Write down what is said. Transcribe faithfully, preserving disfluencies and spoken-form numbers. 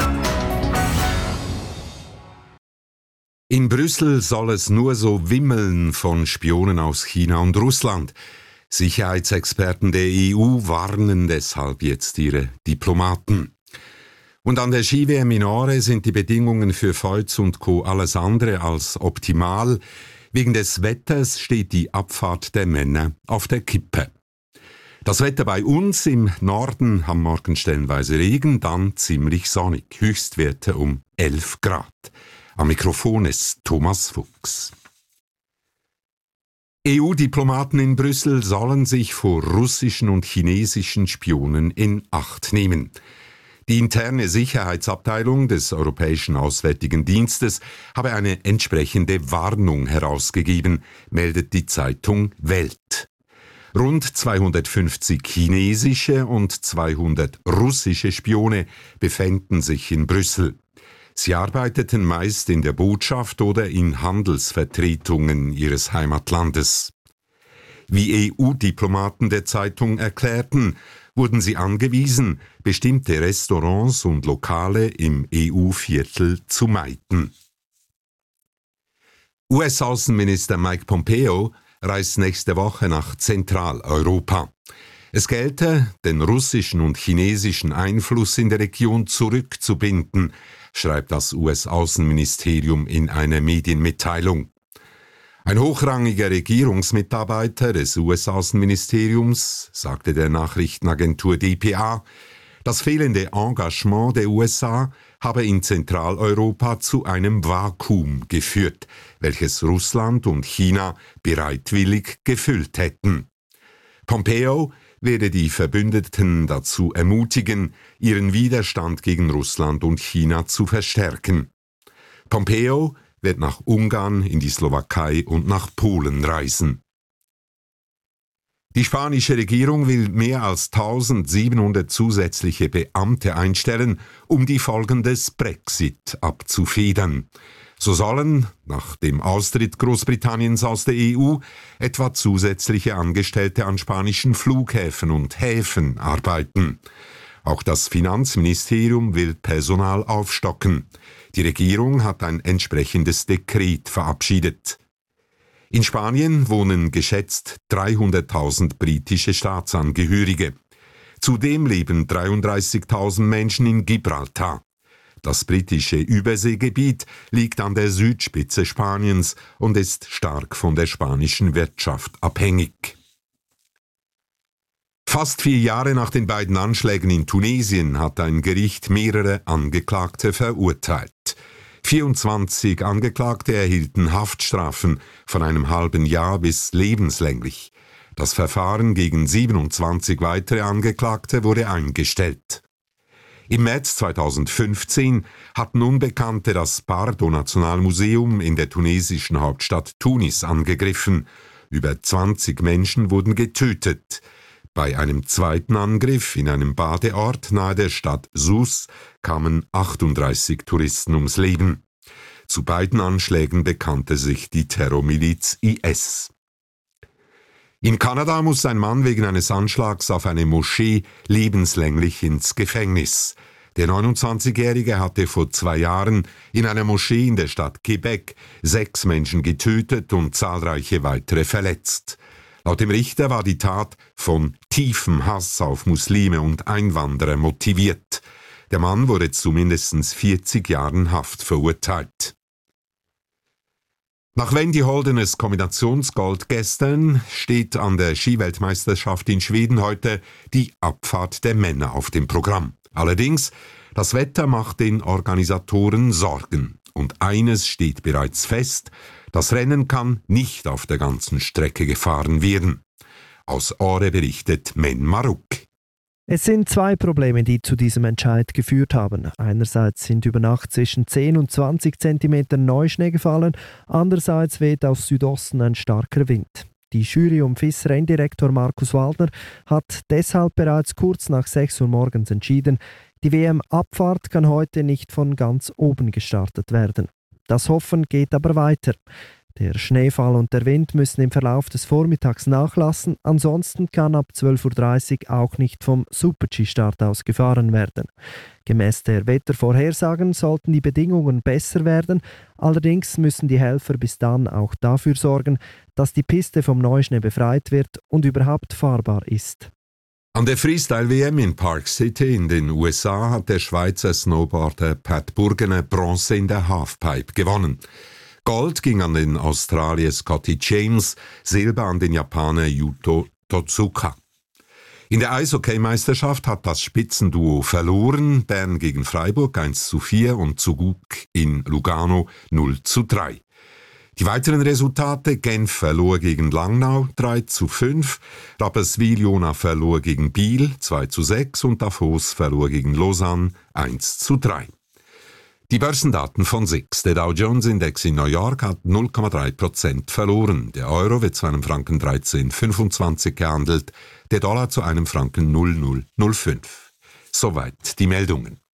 In Brüssel soll es nur so wimmeln von Spionen aus China und Russland. Sicherheitsexperten der E U warnen deshalb jetzt ihre Diplomaten. Und an der Ski-W M in Åre sind die Bedingungen für Feuz und Co. alles andere als optimal. Wegen des Wetters steht die Abfahrt der Männer auf der Kippe. Das Wetter bei uns im Norden am Morgen stellenweise Regen, dann ziemlich sonnig. Höchstwerte um elf Grad. Am Mikrofon ist Thomas Fuchs. E U-Diplomaten in Brüssel sollen sich vor russischen und chinesischen Spionen in Acht nehmen. Die interne Sicherheitsabteilung des Europäischen Auswärtigen Dienstes habe eine entsprechende Warnung herausgegeben, meldet die Zeitung Welt. Rund zweihundertfünfzig chinesische und zweihundert russische Spione befänden sich in Brüssel. Sie arbeiteten meist in der Botschaft oder in Handelsvertretungen ihres Heimatlandes. Wie E U-Diplomaten der Zeitung erklärten, wurden sie angewiesen, bestimmte Restaurants und Lokale im E U-Viertel zu meiden. U S-Außenminister Mike Pompeo reist nächste Woche nach Zentraleuropa. Es gelte, den russischen und chinesischen Einfluss in der Region zurückzubinden, schreibt das U S-Außenministerium in einer Medienmitteilung. Ein hochrangiger Regierungsmitarbeiter des U S-Außenministeriums sagte der Nachrichtenagentur D P A, das fehlende Engagement der U S A habe in Zentraleuropa zu einem Vakuum geführt, welches Russland und China bereitwillig gefüllt hätten. Pompeo werde die Verbündeten dazu ermutigen, ihren Widerstand gegen Russland und China zu verstärken. Pompeo wird nach Ungarn, in die Slowakei und nach Polen reisen. Die spanische Regierung will mehr als eintausendsiebenhundert zusätzliche Beamte einstellen, um die Folgen des Brexit abzufedern. So sollen, nach dem Austritt Großbritanniens aus der E U, etwa zusätzliche Angestellte an spanischen Flughäfen und Häfen arbeiten. Auch das Finanzministerium will Personal aufstocken. Die Regierung hat ein entsprechendes Dekret verabschiedet. In Spanien wohnen geschätzt dreihunderttausend britische Staatsangehörige. Zudem leben dreiunddreißigtausend Menschen in Gibraltar. Das britische Überseegebiet liegt an der Südspitze Spaniens und ist stark von der spanischen Wirtschaft abhängig. Fast vier Jahre nach den beiden Anschlägen in Tunesien hat ein Gericht mehrere Angeklagte verurteilt. vierundzwanzig Angeklagte erhielten Haftstrafen von einem halben Jahr bis lebenslänglich. Das Verfahren gegen siebenundzwanzig weitere Angeklagte wurde eingestellt. Im März zweitausendfünfzehn hatten Unbekannte das Bardo-Nationalmuseum in der tunesischen Hauptstadt Tunis angegriffen. Über zwanzig Menschen wurden getötet. Bei einem zweiten Angriff in einem Badeort nahe der Stadt Sousse kamen achtunddreißig Touristen ums Leben. Zu beiden Anschlägen bekannte sich die Terrormiliz I S. In Kanada muss ein Mann wegen eines Anschlags auf eine Moschee lebenslänglich ins Gefängnis. Der neunundzwanzigjährige hatte vor zwei Jahren in einer Moschee in der Stadt Quebec sechs Menschen getötet und zahlreiche weitere verletzt. Laut dem Richter war die Tat von tiefem Hass auf Muslime und Einwanderer motiviert. Der Mann wurde zu mindestens vierzig Jahren Haft verurteilt. Nach Wendy Holdeners Kombinationsgold gestern steht an der Skiweltmeisterschaft in Schweden heute die Abfahrt der Männer auf dem Programm. Allerdings, das Wetter macht den Organisatoren Sorgen. Und eines steht bereits fest: Das Rennen kann nicht auf der ganzen Strecke gefahren werden. Aus Åre berichtet Men Maruk. Es sind zwei Probleme, die zu diesem Entscheid geführt haben. Einerseits sind über Nacht zwischen zehn und zwanzig Zentimeter Neuschnee gefallen, andererseits weht aus Südosten ein starker Wind. Die Jury um F I S-Renndirektor Markus Waldner hat deshalb bereits kurz nach sechs Uhr morgens entschieden, die W M-Abfahrt kann heute nicht von ganz oben gestartet werden. Das Hoffen geht aber weiter. Der Schneefall und der Wind müssen im Verlauf des Vormittags nachlassen, ansonsten kann ab zwölf Uhr dreißig auch nicht vom Super-G-Start aus gefahren werden. Gemäss der Wettervorhersagen sollten die Bedingungen besser werden, allerdings müssen die Helfer bis dann auch dafür sorgen, dass die Piste vom Neuschnee befreit wird und überhaupt fahrbar ist. An der Freestyle-W M in Park City in den U S A hat der Schweizer Snowboarder Pat Burgener Bronze in der Halfpipe gewonnen. Gold ging an den Australier Scotty James, Silber an den Japaner Yuto Totsuka. In der Eishockey-Meisterschaft hat das Spitzenduo verloren, Bern gegen Freiburg eins zu vier und Zuguk in Lugano null zu drei. Die weiteren Resultate: Genf verlor gegen Langnau drei zu fünf, Rapperswil-Jona verlor gegen Biel zwei zu sechs und Davos verlor gegen Lausanne eins zu drei. Die Börsendaten von S I X. Der Dow Jones Index in New York hat null Komma drei Prozent verloren. Der Euro wird zu einem Franken dreizehn Komma fünfundzwanzig gehandelt, der Dollar zu einem Franken null Komma null null fünf. Soweit die Meldungen.